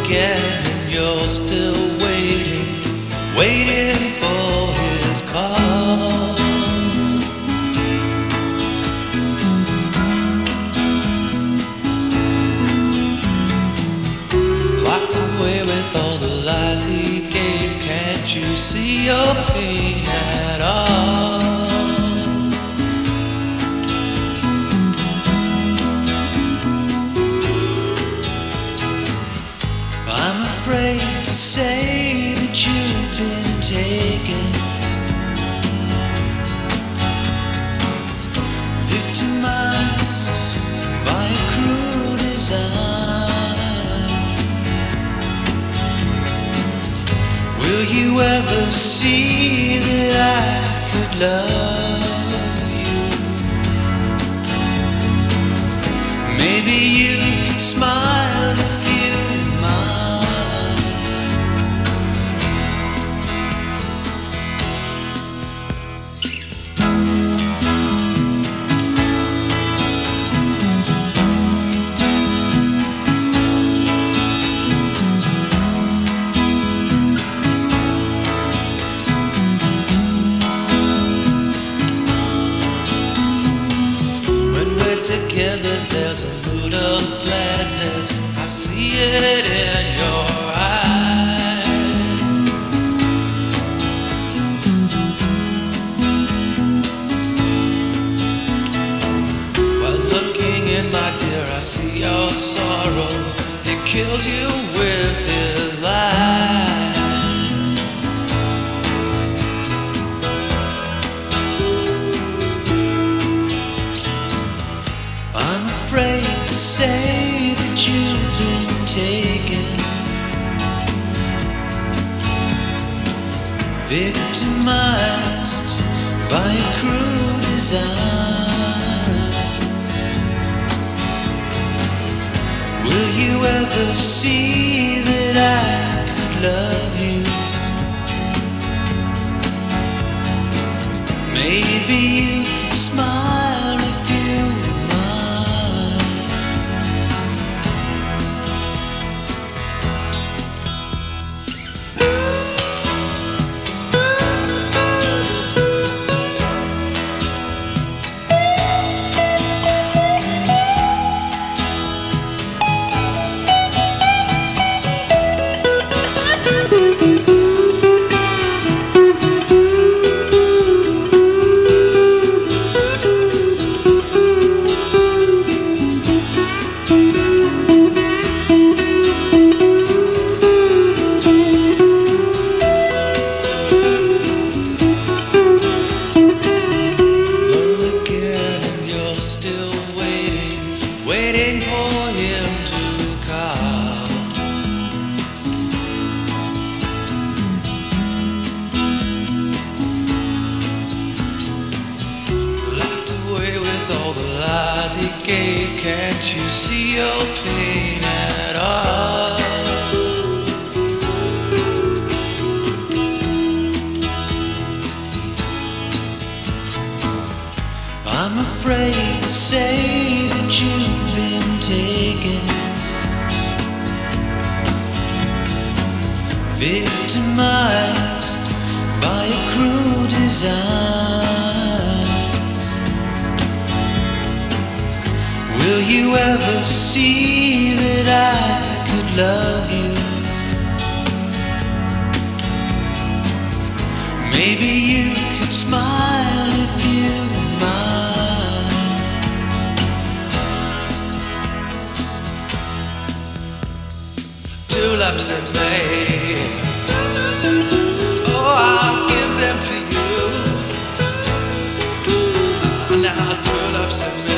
again, and you're still waiting, waiting for his call. Locked away with all the lies he gave, can't you see your pain at all? I'm afraid to say that you've been taken, victimized by a cruel design. Will you ever see that I could love you? Maybe you could smile if you mind. Together there's a mood of gladness, I see it in your eyes. While looking in, my dear, I see your sorrow. He kills you with his lies. Afraid to say that you've been taken, victimized by a cruel design. Will you ever see that I could love you? Maybe you could smile if you waiting for him to call. Locked away with all the lies he gave, can't you see your pain at all? I'm afraid to say that you've been taken, victimized by a cruel design. Will you ever see that I could love you? Maybe you could smile if you mind. Tulips in May, oh, I'll give them to you. Now tulips in May.